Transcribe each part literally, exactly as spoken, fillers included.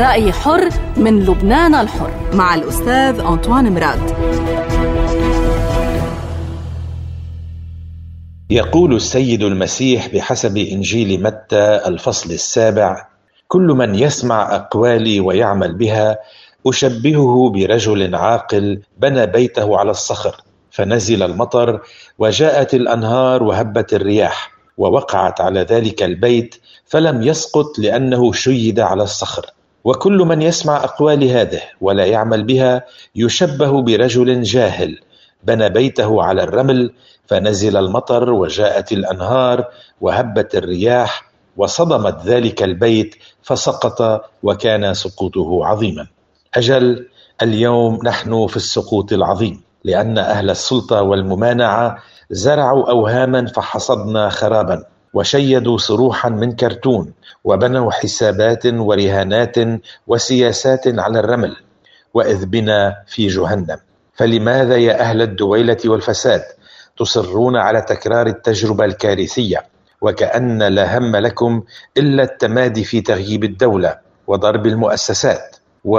رأي حر من لبنان الحر مع الأستاذ أنطوان مراد. يقول السيد المسيح بحسب إنجيل متى الفصل السابع: كل من يسمع أقوالي ويعمل بها أشبهه برجل عاقل بنى بيته على الصخر، فنزل المطر وجاءت الأنهار وهبت الرياح ووقعت على ذلك البيت فلم يسقط لأنه شيد على الصخر. وكل من يسمع أقوال هذه ولا يعمل بها يشبه برجل جاهل بنى بيته على الرمل، فنزل المطر وجاءت الأنهار وهبت الرياح وصدمت ذلك البيت فسقط وكان سقوطه عظيما. أجل، اليوم نحن في السقوط العظيم، لأن أهل السلطة والممانعة زرعوا أوهاما فحصدنا خرابا، وشيدوا صروحا من كرتون، وبنوا حسابات ورهانات وسياسات على الرمل، وإذ بنا في جهنم. فلماذا يا أهل الدويلة والفساد تصرون على تكرار التجربة الكارثية، وكأن لا هم لكم إلا التمادي في تغييب الدولة وضرب المؤسسات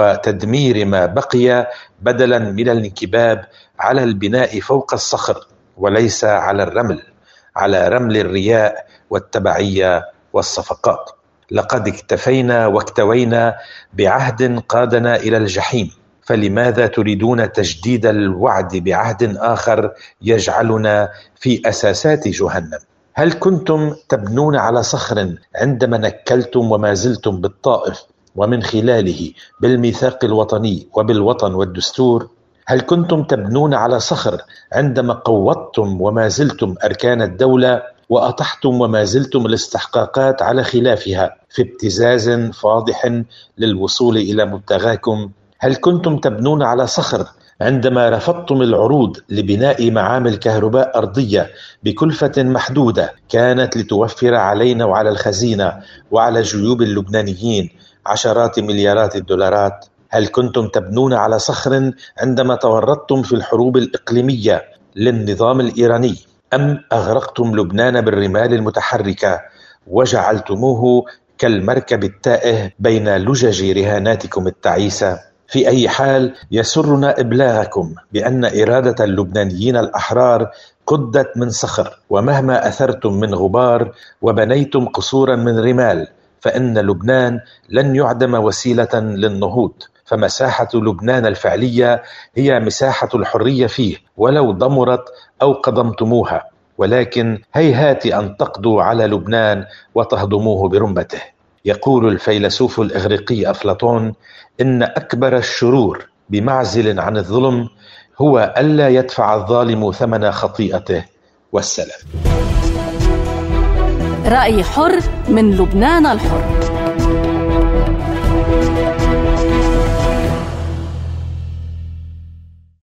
وتدمير ما بقي، بدلا من الانكباب على البناء فوق الصخر وليس على الرمل، على رمل الرياء والتبعية والصفقات. لقد اكتفينا واكتوينا بعهد قادنا إلى الجحيم، فلماذا تريدون تجديد الوعد بعهد آخر يجعلنا في أساسات جهنم؟ هل كنتم تبنون على صخر عندما نكلتم وما زلتم بالطائف ومن خلاله بالميثاق الوطني وبالوطن والدستور؟ هل كنتم تبنون على صخر عندما قوضتم وما زلتم أركان الدولة وأطحتم وما زلتم الاستحقاقات على خلافها في ابتزاز فاضح للوصول إلى مبتغاكم؟ هل كنتم تبنون على صخر عندما رفضتم العروض لبناء معامل كهرباء أرضية بكلفة محدودة كانت لتوفر علينا وعلى الخزينة وعلى جيوب اللبنانيين عشرات مليارات الدولارات؟ هل كنتم تبنون على صخر عندما تورطتم في الحروب الإقليمية للنظام الإيراني، أم أغرقتم لبنان بالرمال المتحركة وجعلتموه كالمركب التائه بين لجج رهاناتكم التعيسة؟ في أي حال يسرنا إبلاغكم بأن إرادة اللبنانيين الأحرار قدت من صخر، ومهما أثرتم من غبار وبنيتم قصورا من رمال فإن لبنان لن يعدم وسيلة للنهوض، فمساحة لبنان الفعلية هي مساحة الحرية فيه ولو ضمرت أو قضمتموها، ولكن هيهات أن تقضوا على لبنان وتهضموه برمبته. يقول الفيلسوف الإغريقي أفلاطون: إن أكبر الشرور بمعزل عن الظلم هو ألا يدفع الظالم ثمن خطيئته. والسلام. رأي حر من لبنان الحر.